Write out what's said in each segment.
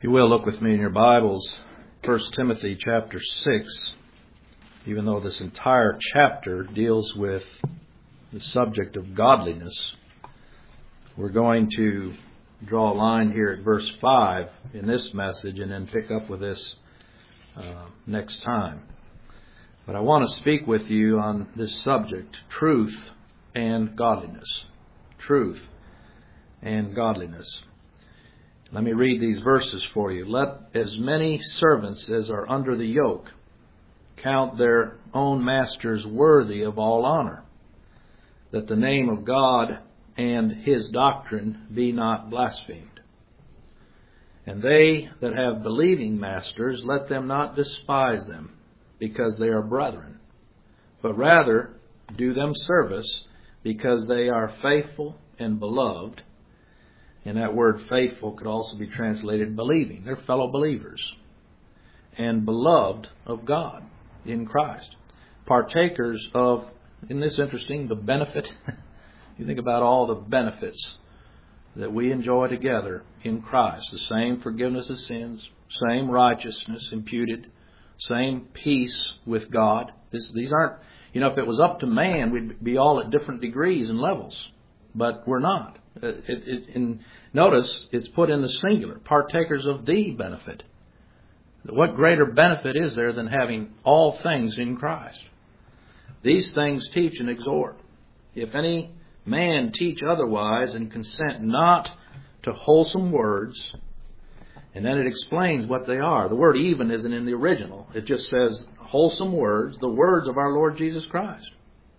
You will look with me in your Bibles, 1 Timothy chapter 6, even though this entire chapter deals with the subject of godliness. We're going to draw a line here at verse 5 in this message and then pick up with this next time. But I want to speak with you on this subject, truth and godliness. Truth and godliness. Let me read these verses for you. Let as many servants as are under the yoke count their own masters worthy of all honor, that the name of God and His doctrine be not blasphemed. And they that have believing masters, let them not despise them, because they are brethren, but rather do them service, because they are faithful and beloved. And that word faithful could also be translated believing. They're fellow believers and beloved of God in Christ. Partakers of, isn't this interesting, the benefit? You think about all the benefits that we enjoy together in Christ. The same forgiveness of sins, same righteousness imputed, same peace with God. These aren't, if it was up to man, we'd be all at different degrees and levels. But we're not. Notice it's put in the singular, partakers of the benefit. What greater benefit is there than having all things in Christ? These things teach and exhort. If any man teach otherwise and consent not to wholesome words, and then it explains what they are. The word even isn't in the original. It just says wholesome words, the words of our Lord Jesus Christ.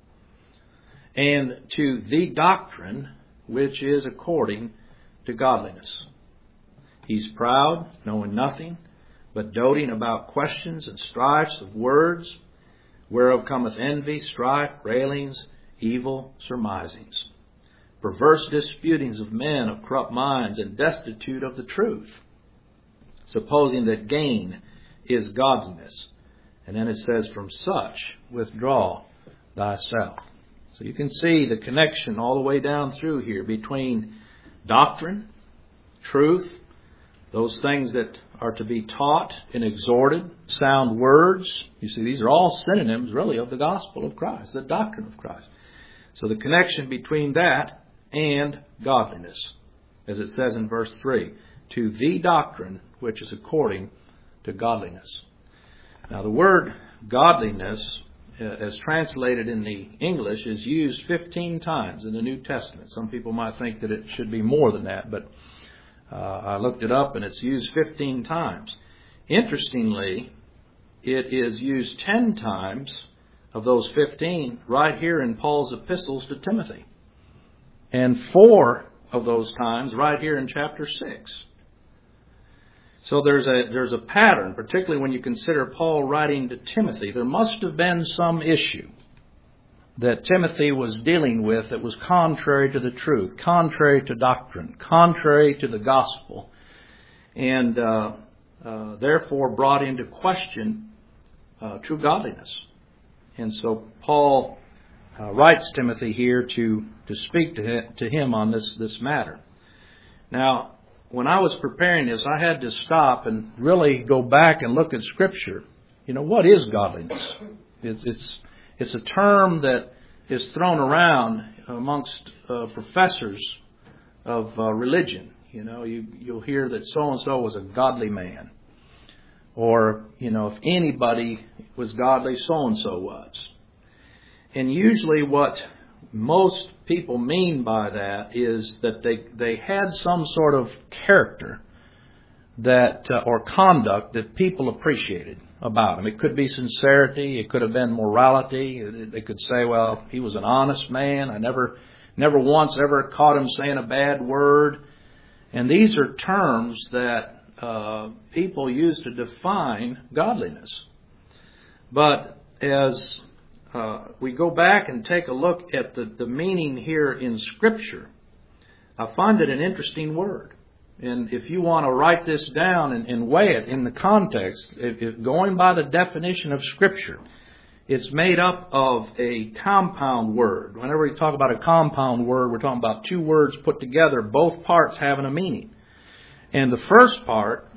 And to the doctrine which is according to godliness. He's proud, knowing nothing, but doting about questions and strifes of words, whereof cometh envy, strife, railings, evil surmisings, perverse disputings of men of corrupt minds, and destitute of the truth, supposing that gain is godliness. And then it says, from such withdraw thyself. So you can see the connection all the way down through here between doctrine, truth, those things that are to be taught and exhorted, sound words. You see, these are all synonyms, really, of the gospel of Christ, the doctrine of Christ. So the connection between that and godliness, as it says in verse 3, to the doctrine which is according to godliness. Now, the word godliness, as translated in the English, is used 15 times in the New Testament. Some people might think that it should be more than that, but I looked it up and it's used 15 times. Interestingly, it is used 10 times of those 15 right here in Paul's epistles to Timothy. And 4 of those times right here in chapter 6. So there's a pattern, particularly when you consider Paul writing to Timothy. There must have been some issue that Timothy was dealing with that was contrary to the truth, contrary to doctrine, contrary to the gospel, and therefore brought into question true godliness. And so Paul writes Timothy here to speak to him on this matter. Now, when I was preparing this, I had to stop and really go back and look at Scripture. What is godliness? It's a term that is thrown around amongst professors of religion. You'll hear that so-and-so was a godly man. Or, if anybody was godly, so-and-so was. And usually what most people mean by that is that they had some sort of character that or conduct that people appreciated about him. It could be sincerity. It could have been morality. They could say, well, he was an honest man. I never once ever caught him saying a bad word. And these are terms that people use to define godliness. But as we go back and take a look at the meaning here in Scripture, I find it an interesting word. And if you want to write this down and weigh it in the context, if going by the definition of Scripture, it's made up of a compound word. Whenever we talk about a compound word, we're talking about two words put together, both parts having a meaning. And the first part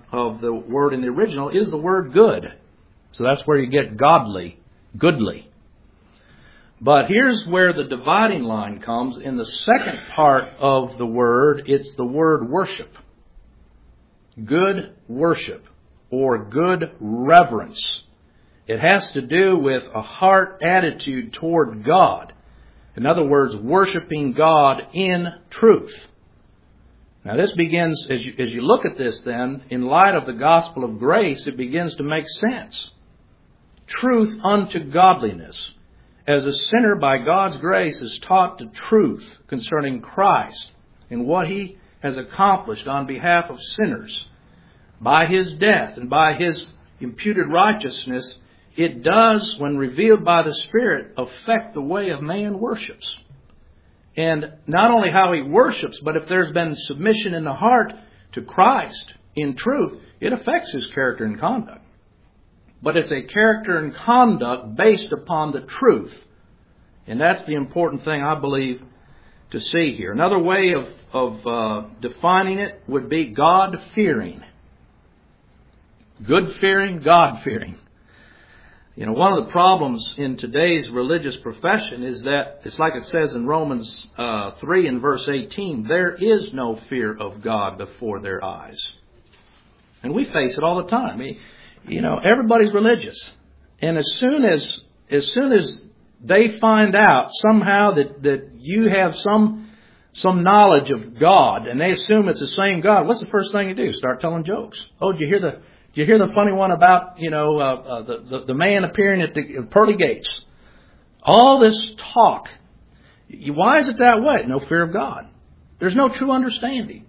of the word in the original is the word good. So that's where you get godly, goodly. But here's where the dividing line comes. In the second part of the word, it's the word worship. Good worship or good reverence. It has to do with a heart attitude toward God. In other words, worshiping God in truth. Now this begins, as you look at this then, in light of the gospel of grace, it begins to make sense. Truth unto godliness. As a sinner by God's grace is taught the truth concerning Christ and what He has accomplished on behalf of sinners, by His death and by His imputed righteousness, it does, when revealed by the Spirit, affect the way a man worships. And not only how he worships, but if there's been submission in the heart to Christ in truth, it affects his character and conduct. But it's a character and conduct based upon the truth. And that's the important thing, I believe, to see here. Another way of defining it would be God-fearing. Good-fearing, God-fearing. You know, one of the problems in today's religious profession is that, it's like it says in Romans 3 and verse 18, there is no fear of God before their eyes. And we face it all the time. You know, everybody's religious. And as soon as they find out somehow that you have some knowledge of God, and they assume it's the same God, what's the first thing you do? Start telling jokes. Oh, did you hear the funny one about, the man appearing at the pearly gates? All this talk. Why is it that way? No fear of God. There's no true understanding.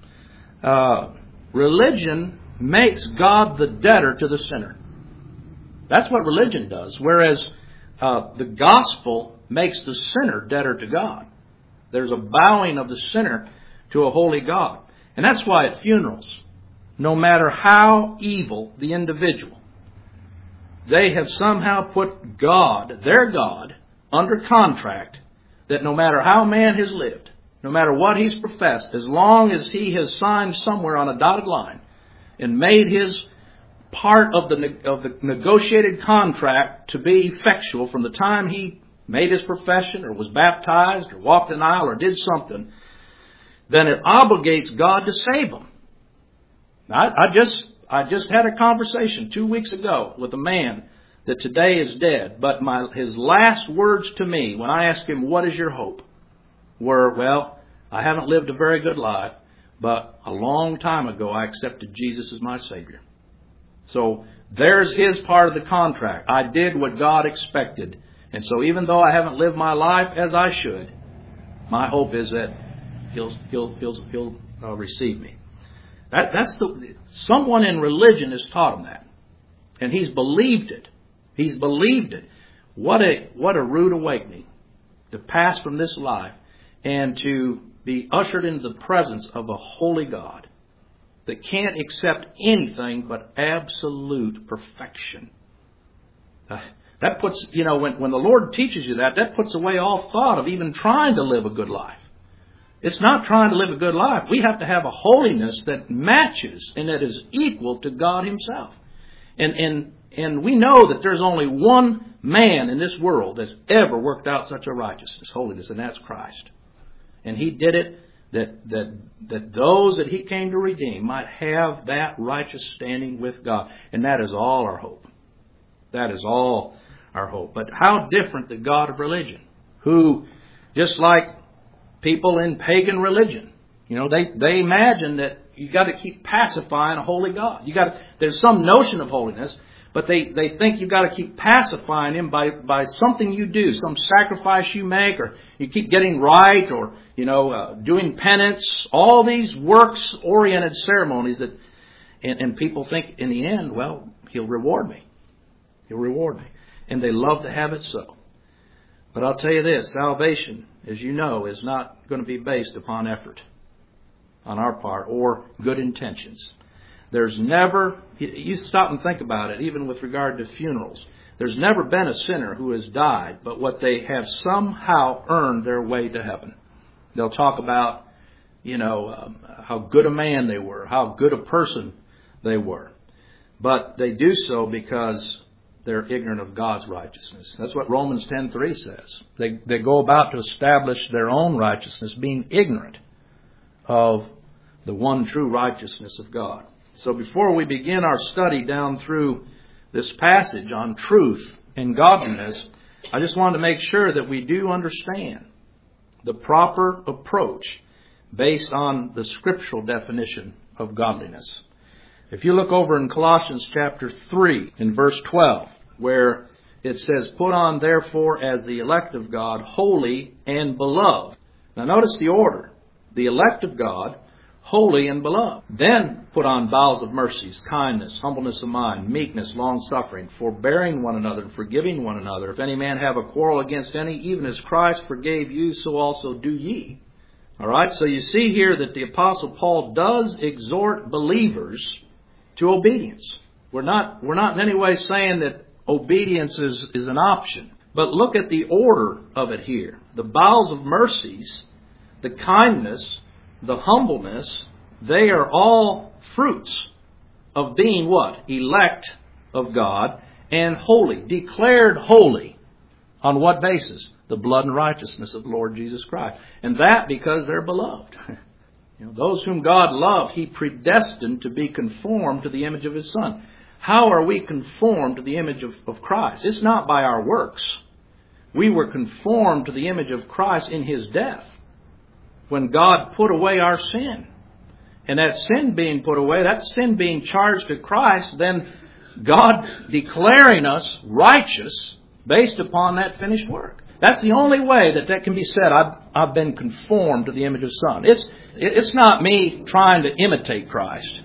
Religion makes God the debtor to the sinner. That's what religion does. Whereas the gospel makes the sinner debtor to God. There's a bowing of the sinner to a holy God. And that's why at funerals, no matter how evil the individual, they have somehow put God, their God, under contract that no matter how man has lived, no matter what he's professed, as long as he has signed somewhere on a dotted line and made his part of the negotiated contract to be effectual from the time he made his profession or was baptized or walked an aisle or did something, then it obligates God to save him. I just had a conversation 2 weeks ago with a man that today is dead. But his last words to me when I asked him, what is your hope? Were, well, I haven't lived a very good life, but a long time ago I accepted Jesus as my Savior. So there's his part of the contract. I did what God expected. And so even though I haven't lived my life as I should, my hope is that he'll receive me. Someone in religion has taught him that. And he's believed it. He's believed it. What a rude awakening to pass from this life and to be ushered into the presence of a holy God that can't accept anything but absolute perfection. That puts, when the Lord teaches you that puts away all thought of even trying to live a good life. It's not trying to live a good life. We have to have a holiness that matches and that is equal to God Himself. And we know that there's only one man in this world that's ever worked out such a righteousness, holiness, and that's Christ. And He did it that those that He came to redeem might have that righteous standing with God. And that is all our hope. That is all our hope. But how different the God of religion, who, just like people in pagan religion, they imagine that you got to keep pacifying a holy God. There's some notion of holiness, but they think you've got to keep pacifying Him by something you do, some sacrifice you make, or you keep getting right, or doing penance. All these works-oriented ceremonies and people think in the end, well, He'll reward me. He'll reward me, and they love to have it so. But I'll tell you this: salvation, as you know, is not going to be based upon effort on our part or good intentions. There's never, you stop and think about it, even with regard to funerals. There's never been a sinner who has died, but what they have somehow earned their way to heaven. They'll talk about, how good a man they were, how good a person they were. But they do so because they're ignorant of God's righteousness. That's what Romans 10:3 says. They go about to establish their own righteousness, being ignorant of the one true righteousness of God. So before we begin our study down through this passage on truth and godliness, I just wanted to make sure that we do understand the proper approach based on the scriptural definition of godliness. If you look over in Colossians chapter 3 in verse 12, where it says, "Put on therefore as the elect of God, holy and beloved." Now notice the order. The elect of God, holy and beloved. Then put on bowels of mercies, kindness, humbleness of mind, meekness, long-suffering, forbearing one another, and forgiving one another. If any man have a quarrel against any, even as Christ forgave you, so also do ye. All right, so you see here that the Apostle Paul does exhort believers to obedience. We're not in any way saying that obedience is an option. But look at the order of it here. The bowels of mercies, the kindness, the humbleness, they are all fruits of being what? Elect of God and holy. Declared holy. On what basis? The blood and righteousness of the Lord Jesus Christ. And that because they're beloved. Those whom God loved, He predestined to be conformed to the image of His Son. How are we conformed to the image of Christ? It's not by our works. We were conformed to the image of Christ in His death, when God put away our sin. And that sin being put away, that sin being charged to Christ, then God declaring us righteous based upon that finished work. That's the only way that can be said, I've been conformed to the image of the Son. It's not me trying to imitate Christ.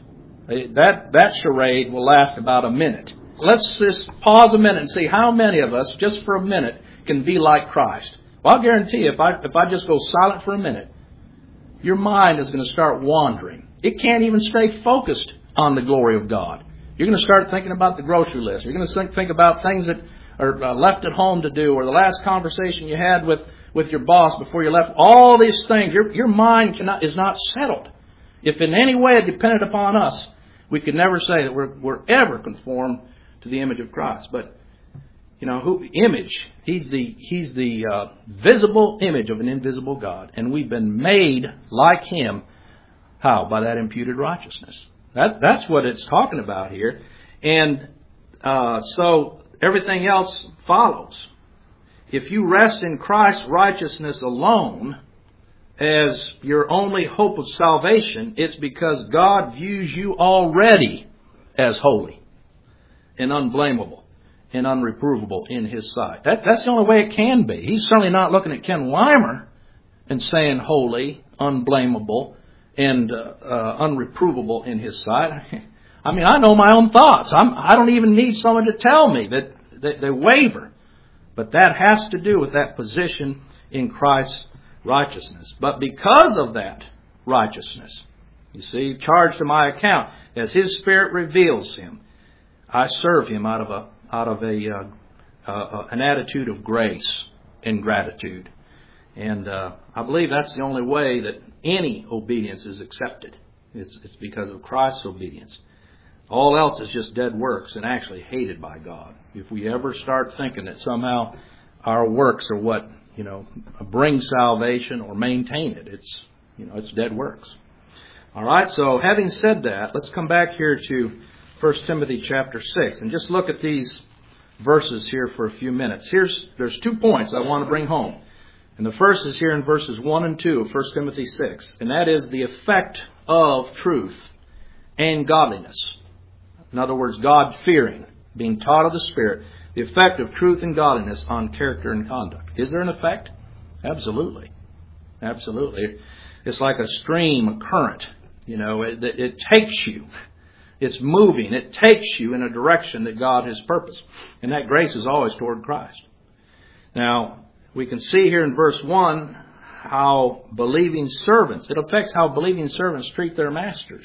That charade will last about a minute. Let's just pause a minute and see how many of us, just for a minute, can be like Christ. Well, I'll guarantee you, if I just go silent for a minute, your mind is going to start wandering. It can't even stay focused on the glory of God. You're going to start thinking about the grocery list. You're going to think about things that are left at home to do, or the last conversation you had with your boss before you left. All these things, your mind is not settled. If in any way it depended upon us, we could never say that we're ever conformed to the image of Christ. But image? He's the visible image of an invisible God, and we've been made like Him. How? By that imputed righteousness. That's what it's talking about here, and so everything else follows. If you rest in Christ's righteousness alone as your only hope of salvation, it's because God views you already as holy and unblameable and unreprovable in His sight. That's the only way it can be. He's certainly not looking at Ken Weimer and saying holy, unblameable, and unreprovable in His sight. I mean, I know my own thoughts. I don't even need someone to tell me that they waver. But that has to do with that position in Christ's righteousness. But because of that righteousness, you see, charged to my account, as His Spirit reveals Him, I serve Him out of an attitude of grace and gratitude. And I believe that's the only way that any obedience is accepted. It's because of Christ's obedience. All else is just dead works and actually hated by God. If we ever start thinking that somehow our works are what bring salvation or maintain it, it's dead works. All right. So having said that, let's come back here to 1 Timothy chapter 6 and just look at these verses here for a few minutes. There's 2 points I want to bring home. And the first is here in verses 1 and 2 of 1 Timothy 6. And that is the effect of truth and godliness. In other words, God-fearing, being taught of the Spirit, the effect of truth and godliness on character and conduct. Is there an effect? Absolutely. Absolutely. It's like a stream, a current. It takes you. It's moving. It takes you in a direction that God has purposed. And that grace is always toward Christ. Now, we can see here in verse 1 how believing servants, it affects how believing servants treat their masters.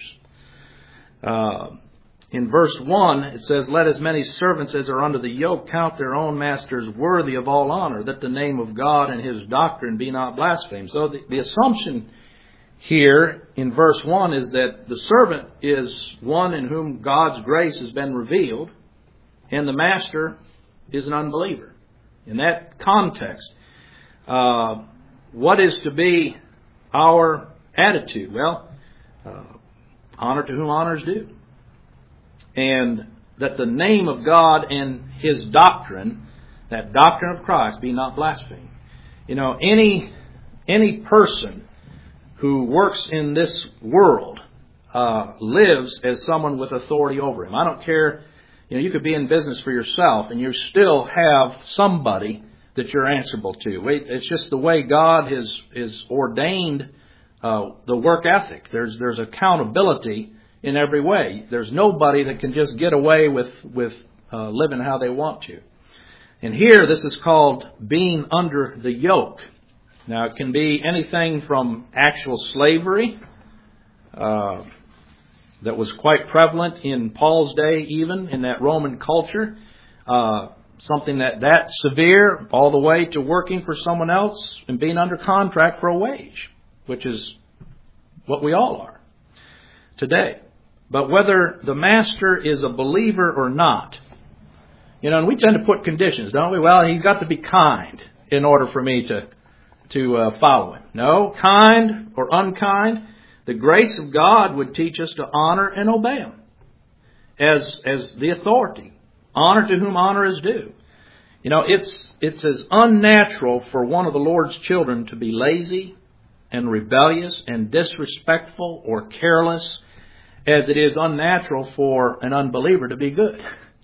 In verse 1, it says, "Let as many servants as are under the yoke count their own masters worthy of all honor, that the name of God and His doctrine be not blasphemed." So the assumption here in verse 1 is that the servant is one in whom God's grace has been revealed, and the master is an unbeliever. In that context, what is to be our attitude? Well, honor to whom honor is due. And that the name of God and His doctrine, that doctrine of Christ, be not blasphemed. You know, any person who works in this world lives as someone with authority over him. I don't care, you know, you could be in business for yourself and you still have somebody that you're answerable to. It's just the way God has ordained the work ethic. There's accountability in every way. There's nobody that can just get away with living how they want to. And here this is called being under the yoke. Now it can be anything from actual slavery that was quite prevalent in Paul's day, even in that Roman culture. Something that severe, all the way to working for someone else and being under contract for a wage, which is what we all are today. But whether the master is a believer or not, you know, and we tend to put conditions, don't we? Well, he's got to be kind in order for me to follow him. No, kind or unkind, the grace of God would teach us to honor and obey him as the authority. Honor to whom honor is due. You know, it's as unnatural for one of the Lord's children to be lazy and rebellious and disrespectful or careless as it is unnatural for an unbeliever to be good.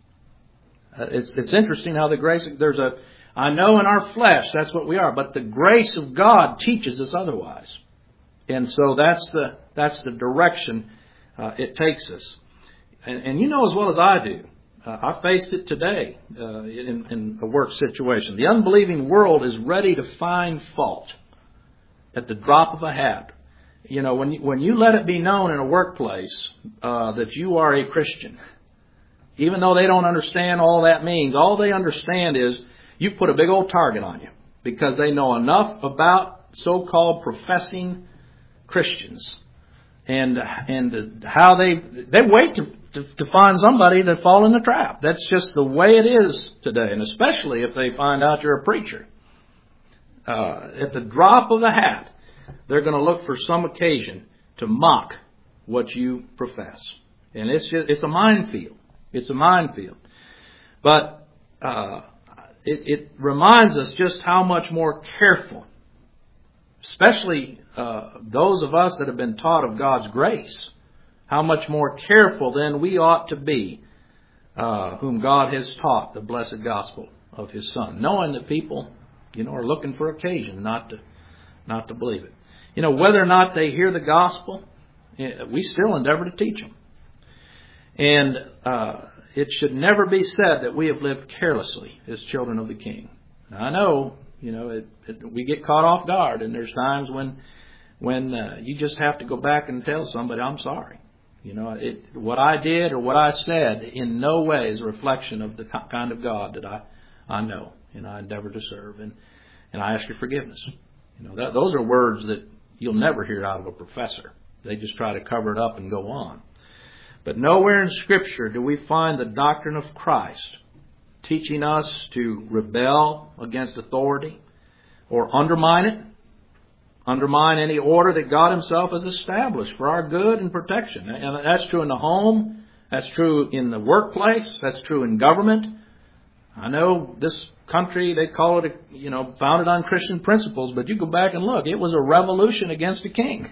It's interesting how the grace, I know in our flesh that's what we are, but the grace of God teaches us otherwise. And so that's the direction it takes us. And you know as well as I do, I faced it today in a work situation. The unbelieving world is ready to find fault at the drop of a hat. You know, when you let it be known in a workplace that you are a Christian, even though they don't understand all that means, all they understand is you've put a big old target on you because they know enough about so-called professing Christians and how they wait to find somebody to fall in the trap. That's just the way it is today, and especially if they find out you're a preacher. At the drop of a hat, they're going to look for some occasion to mock what you profess. And it's a minefield. It's a minefield. But it reminds us just how much more careful, especially those of us that have been taught of God's grace, how much more careful then we ought to be whom God has taught the blessed gospel of His Son, knowing that people, you know, are looking for occasion not to believe it. You know, whether or not they hear the gospel, we still endeavor to teach them. And it should never be said that we have lived carelessly as children of the King. Now, I know, you know, we get caught off guard, and there's times when you just have to go back and tell somebody, I'm sorry. You know, what I did or what I said in no way is a reflection of the kind of God that I know and I endeavor to serve. And I ask your forgiveness. You know, those are words that you'll never hear out of a professor. They just try to cover it up and go on. But nowhere in Scripture do we find the doctrine of Christ teaching us to rebel against authority or undermine it. Undermine any order that God Himself has established for our good and protection. And that's true in the home. That's true in the workplace. That's true in government. I know this country, they call it, founded on Christian principles, but you go back and look, it was a revolution against a king.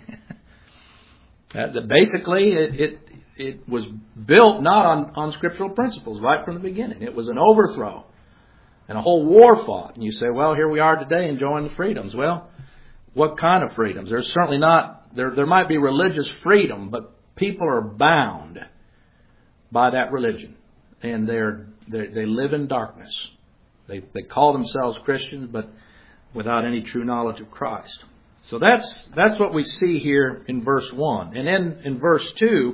Basically, it was built not on scriptural principles right from the beginning. It was an overthrow and a whole war fought. And you say, well, here we are today enjoying the freedoms. Well, what kind of freedoms? There's certainly not, there might be religious freedom, but people are bound by that religion. And they live in darkness. They call themselves Christians, but without any true knowledge of Christ. So that's what we see here in verse 1. And then in verse 2,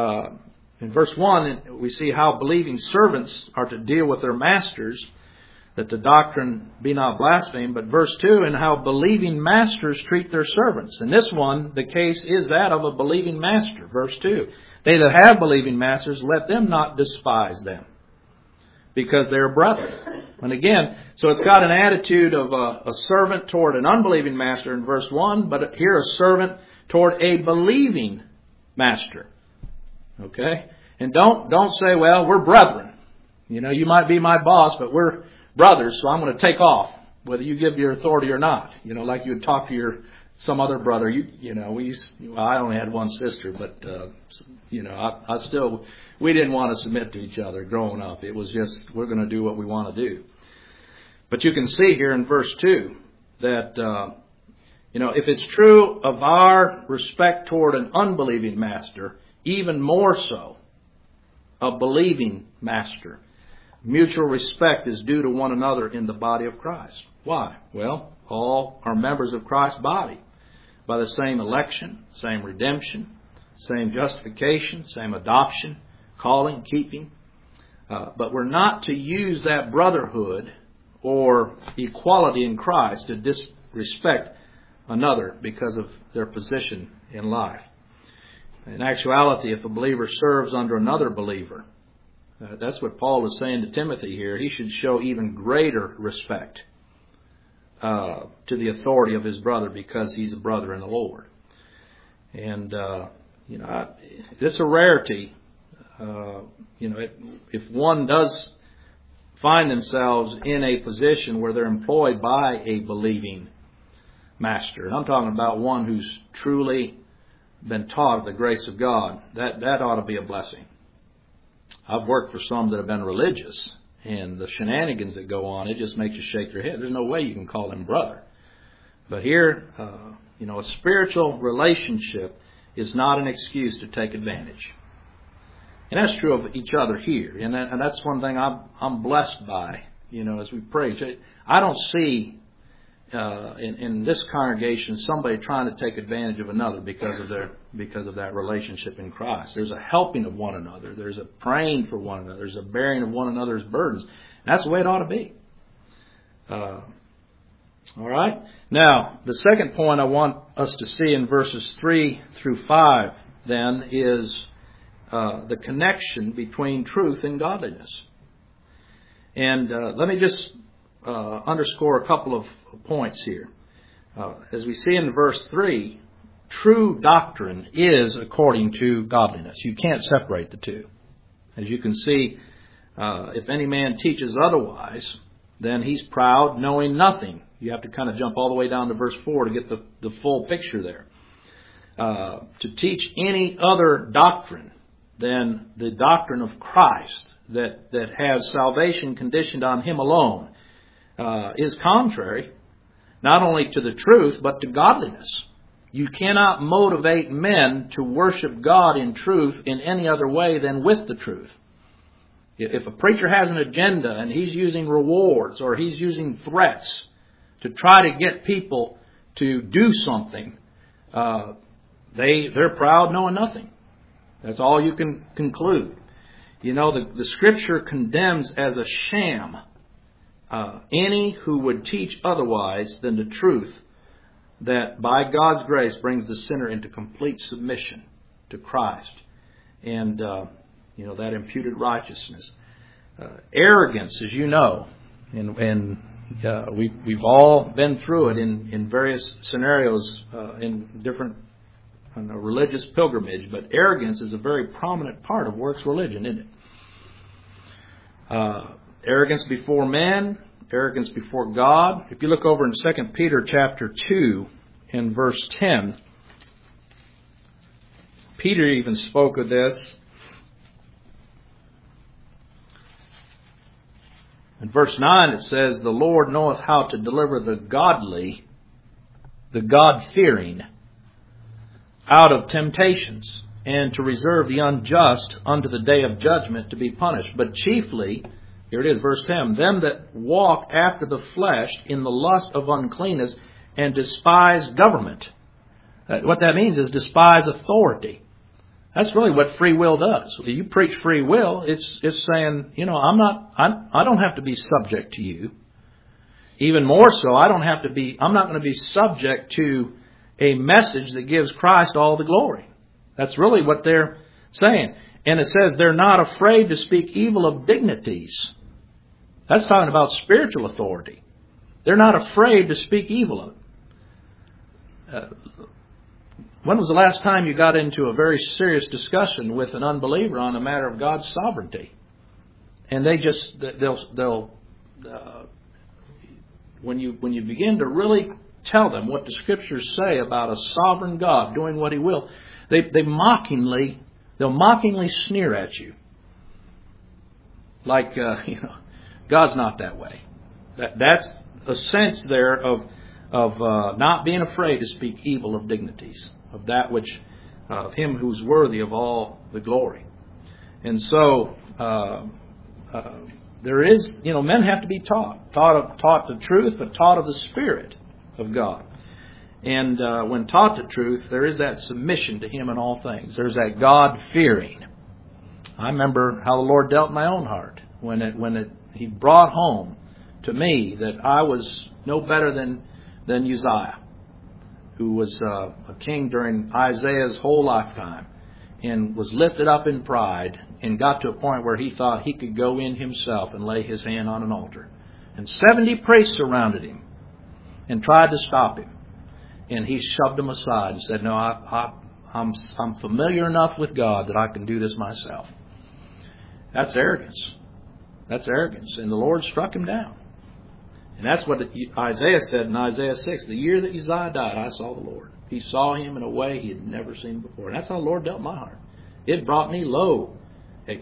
in verse 1, we see how believing servants are to deal with their masters. that the doctrine be not blasphemed. But verse 2, and how believing masters treat their servants. In this one, the case is that of a believing master. Verse 2, they that have believing masters, let them not despise them, because they are brethren. And again, so it's got an attitude of a servant toward an unbelieving master in verse 1, but here a servant toward a believing master. Okay? And don't say, well, we're brethren. You know, you might be my boss, but we're brothers, so I'm going to take off, whether you give your authority or not. You know, like you would talk to some other brother. I only had one sister, but we didn't want to submit to each other growing up. It was just, we're going to do what we want to do. But you can see here in verse 2 that, if it's true of our respect toward an unbelieving master, even more so a believing master. Mutual respect is due to one another in the body of Christ. Why? Well, all are members of Christ's body by the same election, same redemption, same justification, same adoption, calling, keeping. But we're not to use that brotherhood or equality in Christ to disrespect another because of their position in life. In actuality, if a believer serves under another believer, that's what Paul is saying to Timothy here. He should show even greater respect to the authority of his brother because he's a brother in the Lord. And, it's a rarity. If one does find themselves in a position where they're employed by a believing master, and I'm talking about one who's truly been taught of the grace of God, that ought to be a blessing. I've worked for some that have been religious, and the shenanigans that go on, it just makes you shake your head. There's no way you can call them brother. But here, a spiritual relationship is not an excuse to take advantage. And that's true of each other here. And that's one thing I'm blessed by, as we preach. I don't see in this congregation somebody trying to take advantage of another because of that relationship in Christ. There's a helping of one another. There's a praying for one another. There's a bearing of one another's burdens. And that's the way it ought to be. All right. Now, the second point I want us to see in verses 3 through 5 then is the connection between truth and godliness. And let me just underscore a couple of points here. As we see in verse 3, true doctrine is according to godliness. You can't separate the two. As you can see, if any man teaches otherwise, then he's proud, knowing nothing. You have to kind of jump all the way down to verse 4 to get the full picture there. To teach any other doctrine than the doctrine of Christ that has salvation conditioned on Him alone is contrary not only to the truth but to godliness. You cannot motivate men to worship God in truth in any other way than with the truth. If a preacher has an agenda and he's using rewards or he's using threats to try to get people to do something, they're proud knowing nothing. That's all you can conclude. The Scripture condemns as a sham any who would teach otherwise than the truth that by God's grace brings the sinner into complete submission to Christ and that imputed righteousness. Arrogance, as you know, and we've all been through it in various scenarios in different religious pilgrimage, but arrogance is a very prominent part of works religion, isn't it? Arrogance before men, arrogance before God. If you look over in 2 Peter chapter 2 and verse 10, Peter even spoke of this. In verse 9 it says, "The Lord knoweth how to deliver the godly, the God-fearing, out of temptations, and to reserve the unjust unto the day of judgment to be punished. But chiefly," here it is, verse 10, "them that walk after the flesh in the lust of uncleanness and despise government." What that means is despise authority. That's really what free will does. When you preach free will, it's saying, I don't have to be subject to you. Even more so, I'm not going to be subject to a message that gives Christ all the glory. That's really what they're saying. And it says they're not afraid to speak evil of dignities. That's talking about spiritual authority. They're not afraid to speak evil of it. When was the last time you got into a very serious discussion with an unbeliever on a matter of God's sovereignty? And they'll when you begin to really tell them what the Scriptures say about a sovereign God doing what He will, they'll mockingly sneer at you, like God's not that way. That's a sense there of not being afraid to speak evil of dignities, of that which of Him who's worthy of all the glory. And so there is, men have to be taught the truth, but taught of the Spirit of God. And when taught the truth, there is that submission to Him in all things. There's that God-fearing. I remember how the Lord dealt in my own heart when He brought home to me that I was no better than Uzziah, who was a king during Isaiah's whole lifetime, and was lifted up in pride and got to a point where he thought he could go in himself and lay his hand on an altar. And 70 priests surrounded him and tried to stop him. And he shoved them aside and said, "No, I'm familiar enough with God that I can do this myself." That's arrogance. That's arrogance. And the Lord struck him down. And that's what Isaiah said in Isaiah 6. The year that Uzziah died, I saw the Lord. He saw Him in a way he had never seen before. And that's how the Lord dealt in my heart. It brought me low at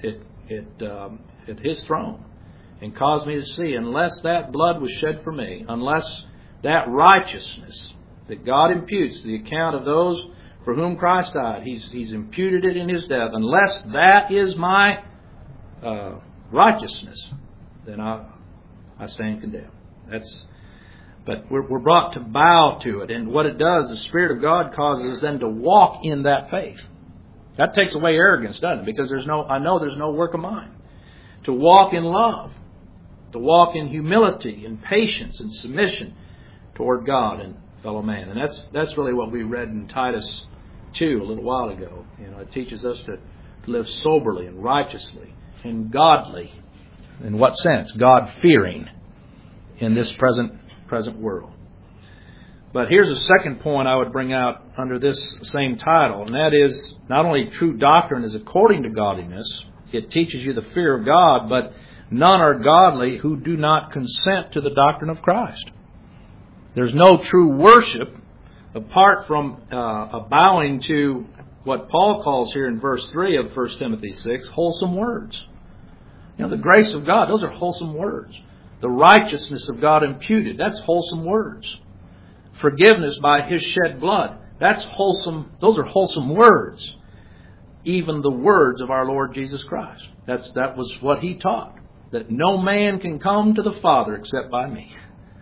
His throne and caused me to see, unless that blood was shed for me, unless that righteousness that God imputes, the account of those for whom Christ died, He's imputed it in His death. Unless that is my righteousness, then I stand condemned. But we're brought to bow to it. And what it does, the Spirit of God causes us then to walk in that faith. That takes away arrogance, doesn't it? Because I know there's no work of mine. To walk in love. To walk in humility and patience and submission toward God and fellow man. And that's really what we read in Titus 2 a little while ago. It teaches us to live soberly and righteously and godly. In what sense? God-fearing in this present world. But here's a second point I would bring out under this same title, and that is not only true doctrine is according to godliness, it teaches you the fear of God, but none are godly who do not consent to the doctrine of Christ. There's no true worship apart from a bowing to what Paul calls here in verse 3 of 1 Timothy 6, wholesome words. The grace of God, those are wholesome words. The righteousness of God imputed, that's wholesome words. Forgiveness by His shed blood, that's wholesome. Those are wholesome words. Even the words of our Lord Jesus Christ. That was what He taught. That no man can come to the Father except by me.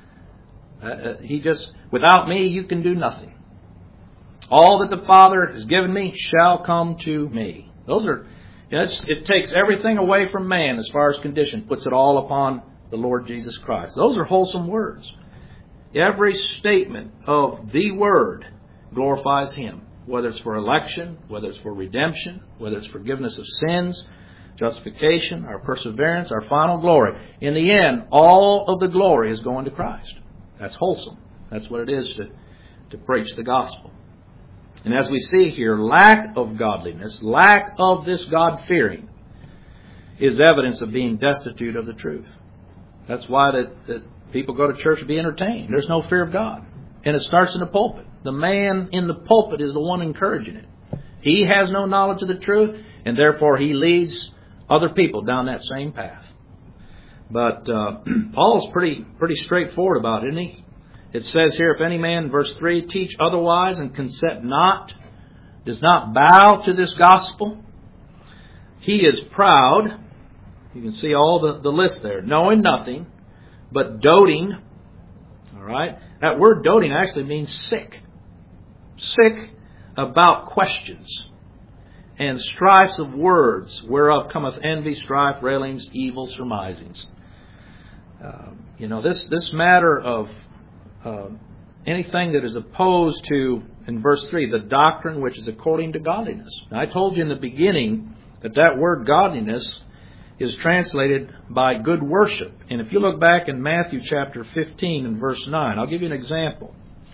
Without me you can do nothing. All that the Father has given me shall come to me. It takes everything away from man as far as condition, puts it all upon the Lord Jesus Christ. Those are wholesome words. Every statement of the Word glorifies Him, whether it's for election, whether it's for redemption, whether it's forgiveness of sins, justification, our perseverance, our final glory. In the end, all of the glory is going to Christ. That's wholesome. That's what it is to preach the gospel. And as we see here, lack of godliness, lack of this God-fearing is evidence of being destitute of the truth. That's why that people go to church to be entertained. There's no fear of God. And it starts in the pulpit. The man in the pulpit is the one encouraging it. He has no knowledge of the truth, and therefore he leads other people down that same path. But Paul's pretty straightforward about it, isn't he? It says here, if any man, verse 3, teach otherwise and consent not, does not bow to this gospel, he is proud. You can see all the list there. Knowing nothing, but doting. All right? That word doting actually means sick. Sick about questions and strifes of words, whereof cometh envy, strife, railings, evil surmisings. This matter of anything that is opposed to, in verse 3, the doctrine which is according to godliness. Now, I told you in the beginning that word godliness is translated by good worship. And if you look back in Matthew chapter 15 and verse 9, I'll give you an example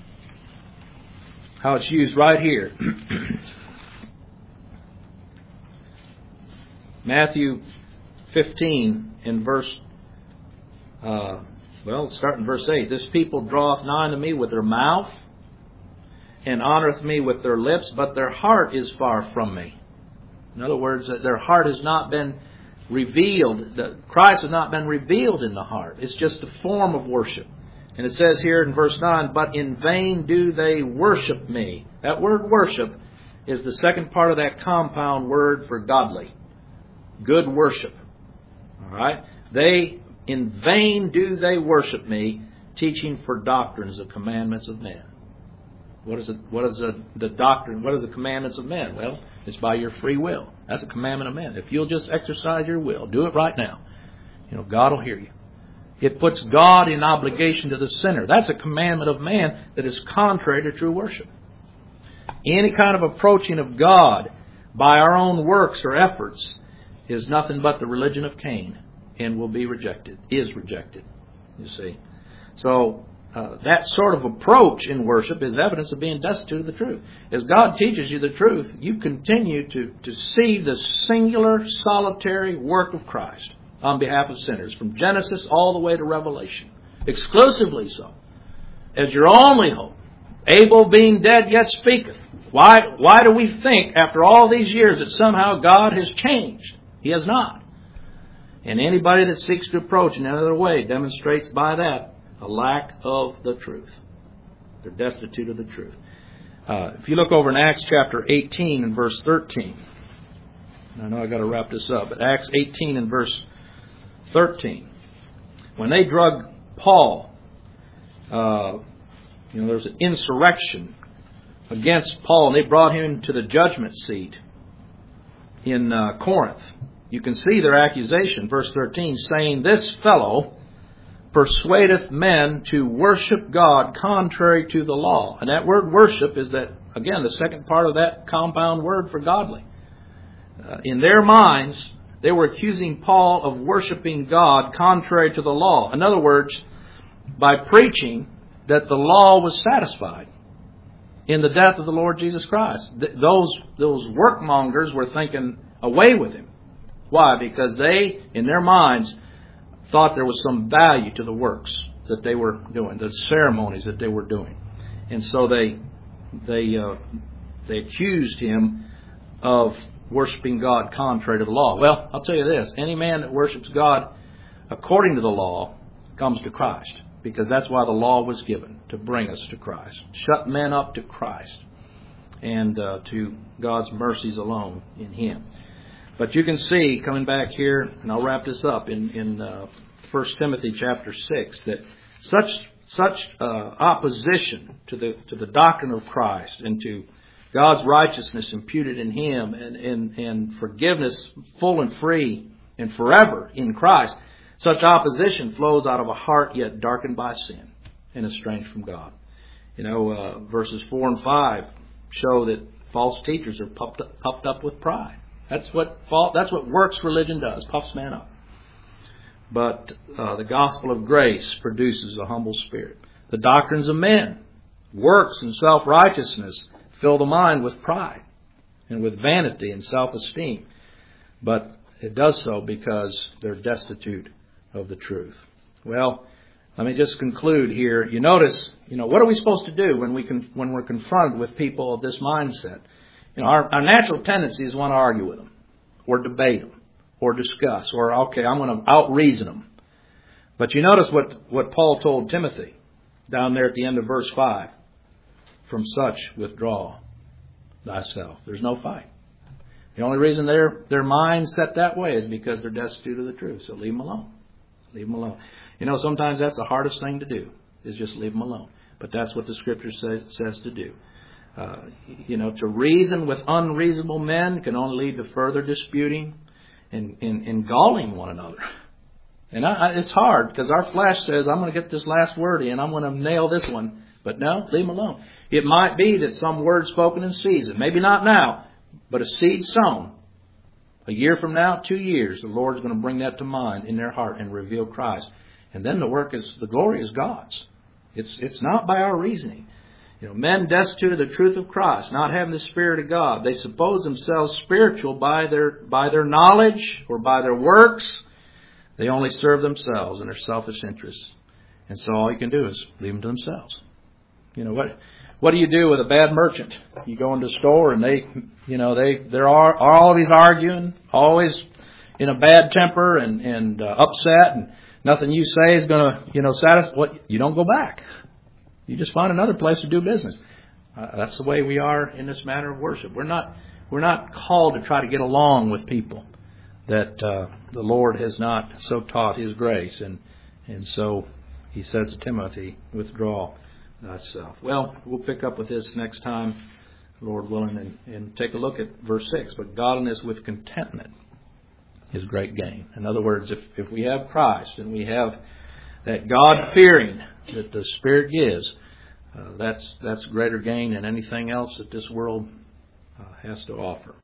how it's used right here. Matthew 15 in verse, start in verse 8. This people draweth nigh unto me with their mouth, and honoreth me with their lips, but their heart is far from me. In other words, that their heart has not been revealed. Christ has not been revealed in the heart. It's just a form of worship. And it says here in verse 9, but in vain do they worship me. That word worship is the second part of that compound word for godly. Good worship. All right? In vain do they worship me, teaching for doctrines the commandments of men. What is the doctrine? What is the commandments of men? Well, it's by your free will. That's a commandment of men. If you'll just exercise your will, do it right now, God will hear you. It puts God in obligation to the sinner. That's a commandment of man that is contrary to true worship. Any kind of approaching of God by our own works or efforts is nothing but the religion of Cain and will be rejected, is rejected, you see. So that sort of approach in worship is evidence of being destitute of the truth. As God teaches you the truth, you continue to see the singular, solitary work of Christ on behalf of sinners, from Genesis all the way to Revelation. Exclusively so. As your only hope. Abel being dead yet speaketh. Why do we think after all these years that somehow God has changed? He has not. And anybody that seeks to approach in another way demonstrates by that a lack of the truth. They're destitute of the truth. If you look over in Acts chapter 18 and verse 13. I know I've got to wrap this up, but Acts 18 and verse 13. When they drug Paul, there was an insurrection against Paul, and they brought him to the judgment seat in Corinth. You can see their accusation, verse 13, saying, this fellow persuadeth men to worship God contrary to the law. And that word worship is that, again, the second part of that compound word for godly. In their minds, they were accusing Paul of worshiping God contrary to the law. In other words, by preaching that the law was satisfied in the death of the Lord Jesus Christ. Those workmongers were thinking away with him. Why? Because they, in their minds, thought there was some value to the works that they were doing, the ceremonies that they were doing. And so they accused him of worshiping God contrary to the law. Well, I'll tell you this. Any man that worships God according to the law comes to Christ. Because that's why the law was given, to bring us to Christ. Shut men up to Christ and to God's mercies alone in Him. But you can see, coming back here, and I'll wrap this up, in 1 Timothy chapter 6, that such opposition to the doctrine of Christ and to God's righteousness imputed in Him and forgiveness full and free and forever in Christ, such opposition flows out of a heart yet darkened by sin and estranged from God. Verses 4 and 5 show that false teachers are puffed up with pride. That's what works religion does, puffs man up. But the gospel of grace produces a humble spirit. The doctrines of men, works and self-righteousness fill the mind with pride and with vanity and self-esteem. But it does so because they're destitute of the truth. Well, let me just conclude here. You notice, what are we supposed to do when we're confronted with people of this mindset? Our natural tendency is want to argue with them, or debate them, or discuss, or I'm going to out-reason them. But you notice what Paul told Timothy down there at the end of verse 5. From such withdraw thyself. There's no fight. The only reason their mind's set that way is because they're destitute of the truth. So leave them alone. Leave them alone. Sometimes that's the hardest thing to do, is just leave them alone. But that's what the Scripture says to do. To reason with unreasonable men can only lead to further disputing and galling one another. And it's hard because our flesh says, I'm going to get this last word in. I'm going to nail this one. But no, leave them alone. It might be that some word spoken in season, maybe not now, but a seed sown. A year from now, 2 years, the Lord's going to bring that to mind in their heart and reveal Christ. And then the glory is God's. It's not by our reasoning. Men destitute of the truth of Christ, not having the Spirit of God, they suppose themselves spiritual by their knowledge or by their works. They only serve themselves and their selfish interests. And so all you can do is leave them to themselves. What do you do with a bad merchant? You go into a store and they're always arguing, always in a bad temper and upset, and nothing you say is going to satisfy. You don't go back. You just find another place to do business. That's the way we are in this matter of worship. We're not called to try to get along with people that the Lord has not so taught His grace, and so He says to Timothy, withdraw thyself. Well, we'll pick up with this next time, Lord willing, and take a look at verse 6. But godliness with contentment is great gain. In other words, if we have Christ and we have that God-fearing that the Spirit gives, that's greater gain than anything else that this world has to offer.